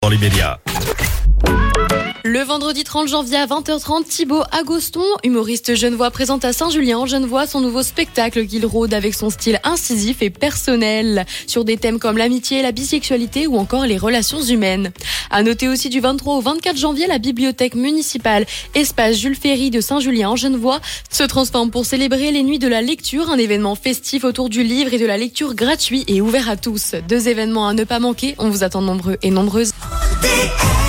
dans les médias. Le vendredi 30 janvier à 20h30, Thibaut Agoston, humoriste genevois, présente à Saint-Julien en Genevois son nouveau spectacle qu'il rôde avec son style incisif et personnel sur des thèmes comme l'amitié, la bisexualité ou encore les relations humaines. À noter aussi du 23 au 24 janvier, la bibliothèque municipale Espace Jules Ferry de Saint-Julien en Genevois se transforme pour célébrer les Nuits de la lecture, un événement festif autour du livre et de la lecture gratuit et ouvert à tous. 2 événements à ne pas manquer, on vous attend nombreux et nombreuses.